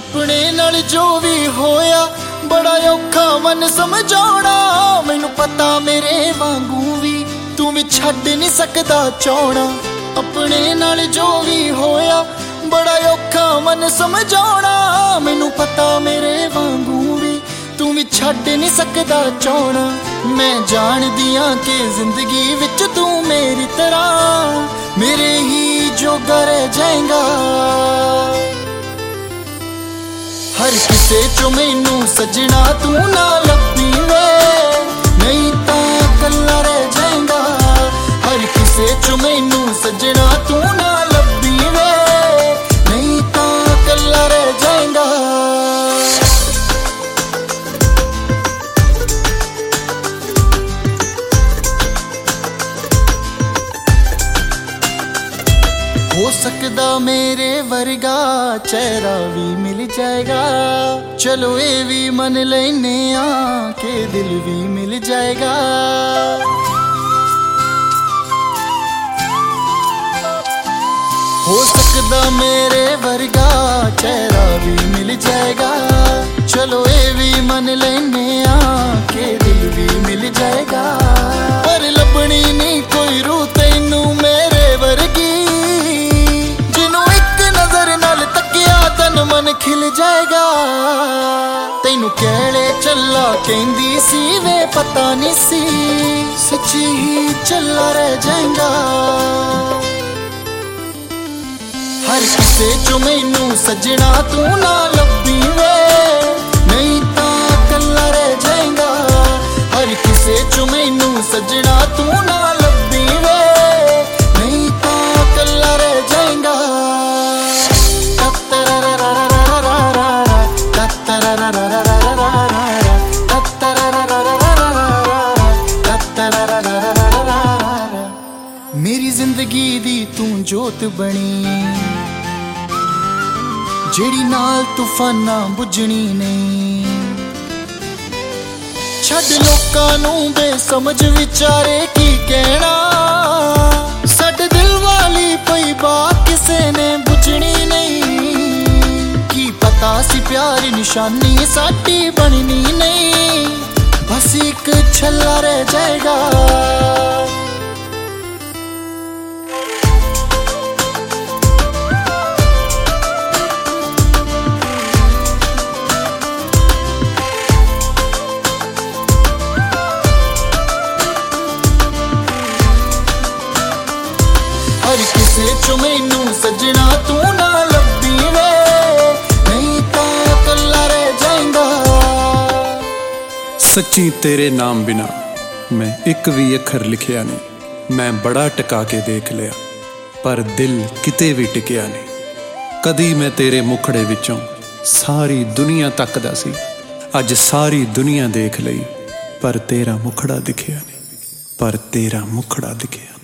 अपने नाल जो भी होया बड़ा औखा मन समझाउणा। मैनू पता मेरे वांगू भी तू भी छड्ड नहीं सकदा चाहना। अपने नाल जो भी होया बड़ा औखा मन समझाउणा। मैनू पता मेरे वांगू भी तू भी छड्ड नहीं सकदा चाहना। मैं जानदियां कि जिंदगी विच तू मेरी तरह मेरे ही जोगा रह जाएगा। हर किसे चो मैनू सजना तू ना लब्बी वे, नहीं तां कल्ला रह जाएगा। हर किसे चो मैनू सजना तू ना लब्बी वे, नहीं तां कल्ला रह जाएगा। हो सकदा मेरे वर्गा चेहरा भी मिल जाएगा। चलो ये भी मन लेने के दिल भी मिल जाएगा। हो सकदा मेरे वर्गा चेहरा भी मिल जाएगा। चलो ये भी मन लेने के दिल भी मिल जाएगा। पर लभनी नहीं कोई रूह तैनू मेरे वर्गी, मन खिल जाएगा। तैनू कहले चला कहंदी सी वे पता नहीं सी, सच्ची ही चला रह जाएगा। हर किसे चो मैनू सजना तू ना लब्बी वे, नहीं तां कल्ला रह जाएगा। हर किसे चो मैनू सजना तू ना लब्बी वे, नहीं तां कल्ला रह जाएगा। मेरी जिंदगी दी तू जोत बनी, जेड़ी नाल तूफाना बुझनी नहीं। छड्ड लोकां नू बेसमझ विचारे की कहना, साडे दिल वाली पई बात किसे ने बुझनी नहीं। की पता सी प्यार निशानी साडी बननी नहीं, बस एक छल्ला रह जाएगा। हर किसे चो मैनू सजना तू ना लब्बी वे, नहीं तां कल्ला रह जाएगा। सच्ची तेरे नाम बिना मैं एक भी अखर लिखिया नहीं। मैं बड़ा टका के देख लिया पर दिल किते भी टिकिया नहीं। कदी मैं तेरे मुखड़े विचों सारी दुनिया तकदा सी, अज सारी दुनिया देख लई पर तेरा मुखड़ा दिखिया नहीं, पर तेरा मुखड़ा दिखिया।